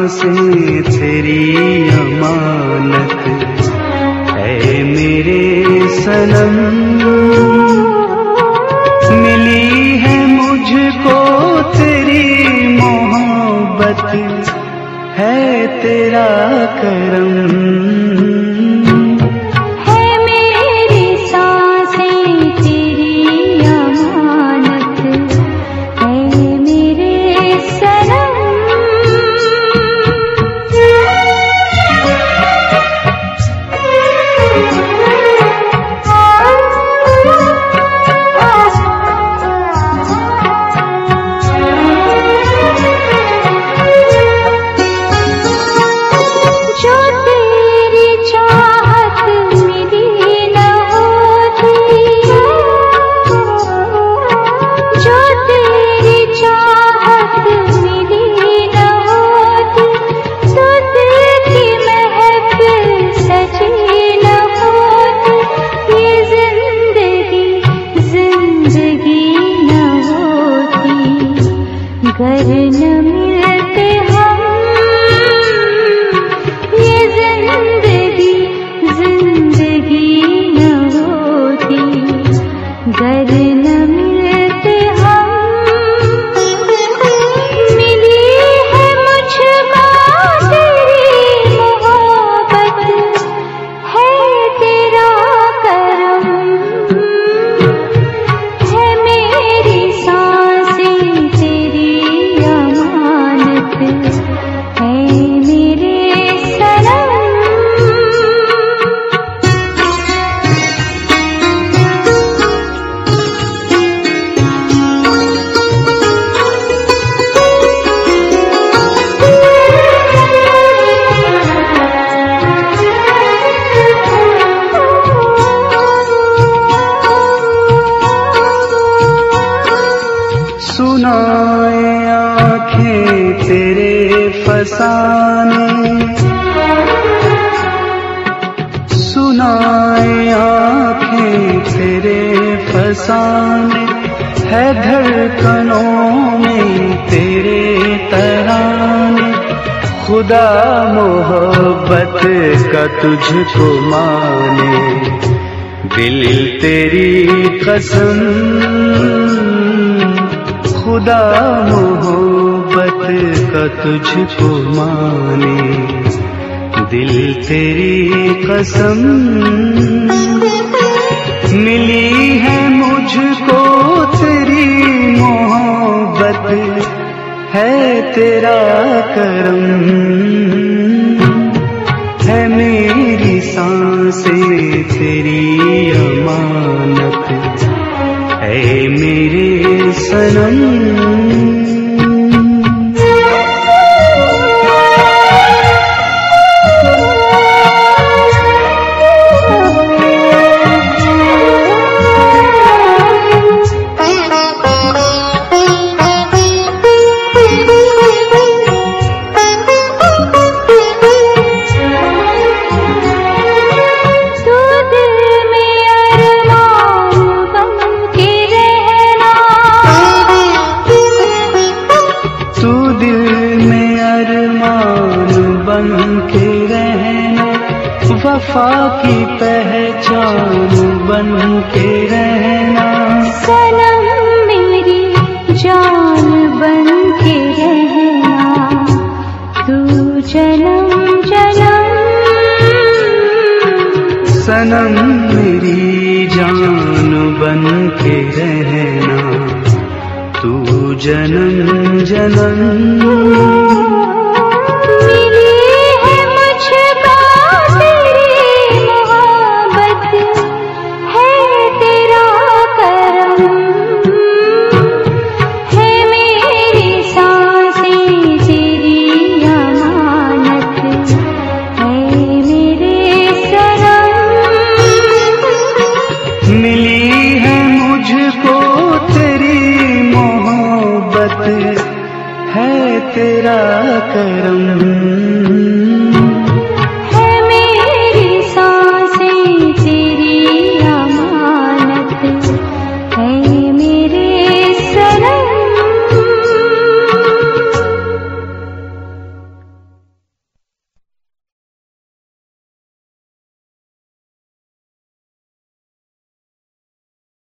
सांसें तेरी अमानत है मेरे सनम। मिली है मुझको तेरी मोहब्बत है तेरा करम। घर न मिलते हम ये जिंदगी जिंदगी न होती। घर न मिलते हम मिली है मुझको तेरी मोहब्बत है तेरा करम। है मेरी सांसें तेरी अमानत है मेरे सनम। सुनाए आँखें तेरे फसाने, सुनाए आँखें तेरे फसाने, है धड़कनों में तेरे तराने। खुदा मोहब्बत का तुझको माने, दिल तेरी कसम। खुदा मोहब्बत का तुझको माने, दिल तेरी कसम। मिली है मुझको तेरी मोहब्बत है तेरा करम। है मेरी सांसें तेरी अमानत है मेरे सनम। के रहना वफा की पहचान बन के रहना। सनम मेरी जान बन के रहना, तू जन्म जन्म। सनम मेरी जान बन के रहना, तू जन्म जन्म।